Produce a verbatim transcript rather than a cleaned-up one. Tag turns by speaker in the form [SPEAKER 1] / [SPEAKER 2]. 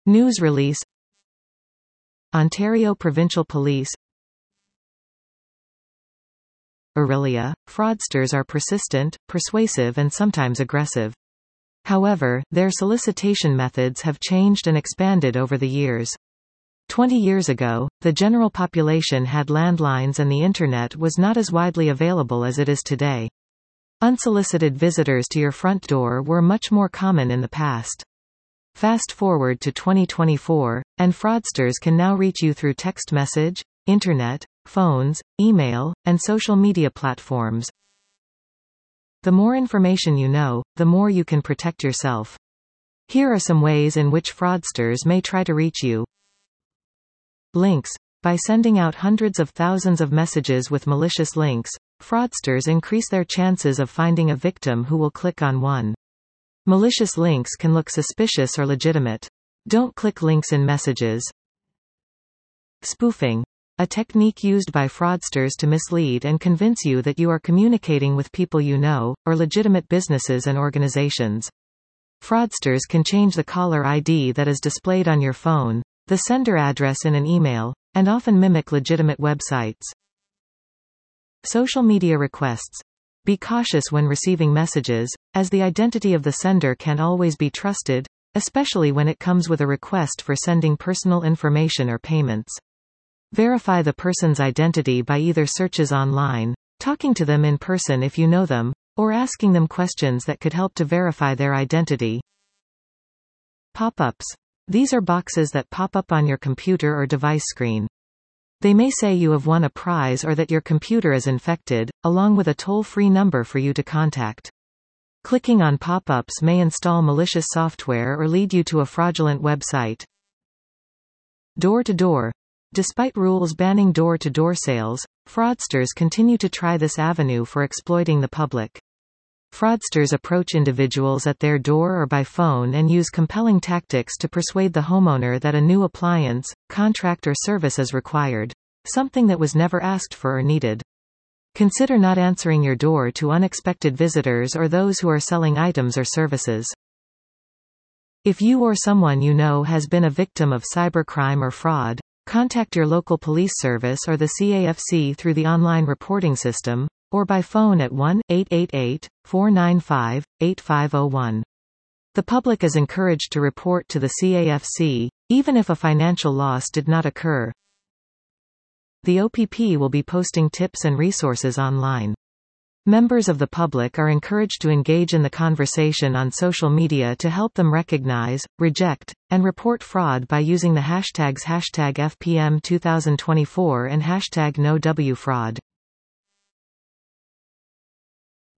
[SPEAKER 1] News release. Ontario Provincial Police. Aurelia, fraudsters are persistent, persuasive and sometimes aggressive. However, their solicitation methods have changed and expanded over the years. Twenty years ago, the general population had landlines and the Internet was not as widely available as it is today. Unsolicited visitors to your front door were much more common in the past. Fast forward to twenty twenty-four, and fraudsters can now reach you through text message, Internet, phones, email, and social media platforms. The more information you know, the more you can protect yourself. Here are some ways in which fraudsters may try to reach you. Links. By sending out hundreds of thousands of messages with malicious links, fraudsters increase their chances of finding a victim who will click on one. Malicious links can look suspicious or legitimate. Don't click links in messages. Spoofing. A technique used by fraudsters to mislead and convince you that you are communicating with people you know, or legitimate businesses and organizations. Fraudsters can change the caller I D that is displayed on your phone, the sender address in an email, and often mimic legitimate websites. Social media requests. Be cautious when receiving messages, as the identity of the sender can't always be trusted, especially when it comes with a request for sending personal information or payments. Verify the person's identity by either searches online, talking to them in person if you know them, or asking them questions that could help to verify their identity. Pop-ups. These are boxes that pop up on your computer or device screen. They may say you have won a prize or that your computer is infected, along with a toll-free number for you to contact. Clicking on pop-ups may install malicious software or lead you to a fraudulent website. Door-to-door. Despite rules banning door-to-door sales, fraudsters continue to try this avenue for exploiting the public. Fraudsters approach individuals at their door or by phone and use compelling tactics to persuade the homeowner that a new appliance, contract or service is required, something that was never asked for or needed. Consider not answering your door to unexpected visitors or those who are selling items or services. If you or someone you know has been a victim of cybercrime or fraud, contact your local police service or the C A F C through the online reporting system, or by phone at one eight eight eight, four nine five, eight five zero one. The public is encouraged to report to the C A F C, even if a financial loss did not occur. The O P P will be posting tips and resources online. Members of the public are encouraged to engage in the conversation on social media to help them recognize, reject, and report fraud by using the hashtags hashtag F P M twenty twenty-four and hashtag No W Fraud.